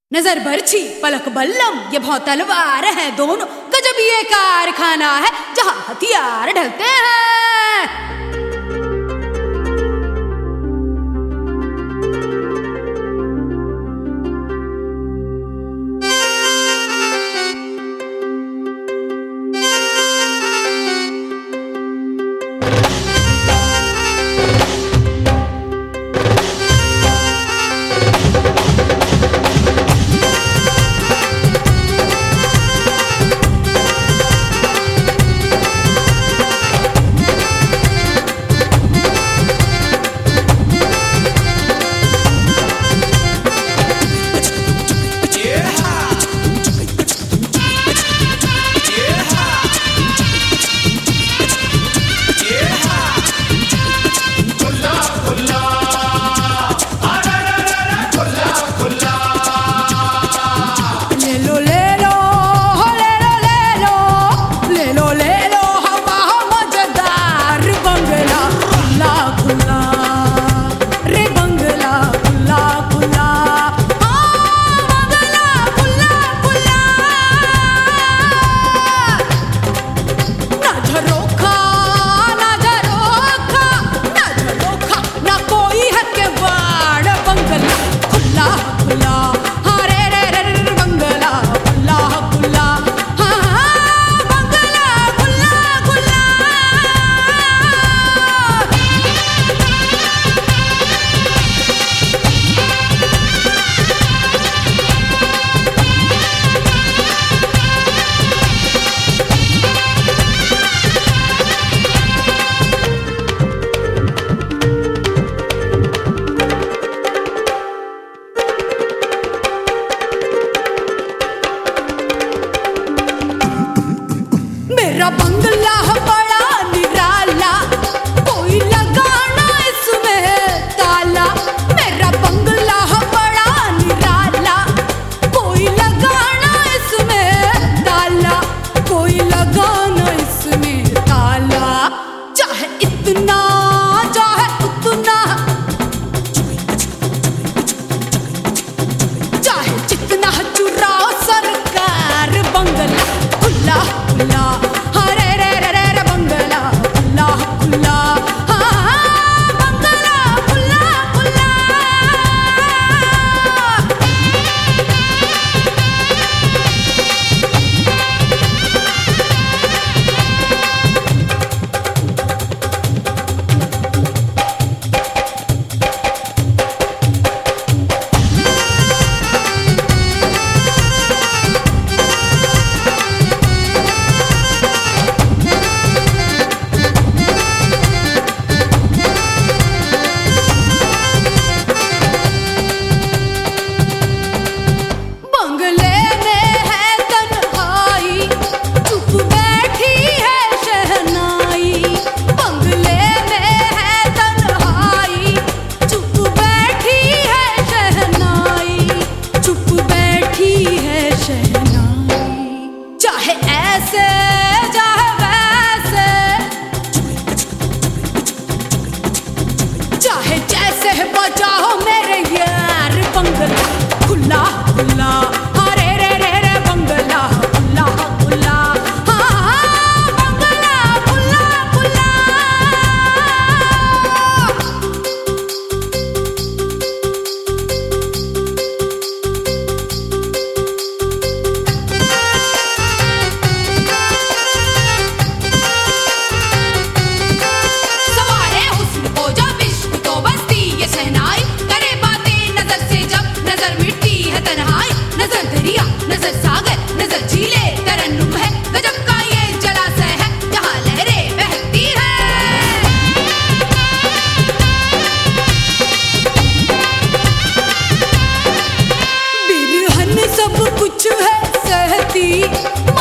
नजर बरछी पलक बल्लम ये बहुत तलवार है दोनों, गजब ये कारखाना है जहां हथियार ढलते हैं। मेरा बंगला बड़ा निराला, कोई लगाना इसमें ताला। मेरा बंगला बड़ा निराला, कोई लगाना इसमें ताला, कोई लगाना इसमें ताला। चाहे इतना चाहे उतना, चाहे जितना चुराओ सरकार, बंगला खुला खुला। चाहे जैसे बजाओ मेरे यार, बंगला खुला खुला। अरे रे रे रे बंगला खुला खुला, बंगला खुला खुला। सवारे हुस्न को जब इश्क तो बस्ती ये शहनाई, करे बातें नजर से जब नजर मिटती है तन्हाई। नजर दरिया नजर सागर नजर झीले तरन्नुम है, गजब का ये जलाशय है जहाँ लहरें बहती है। बिरहन सब कुछ है सहती,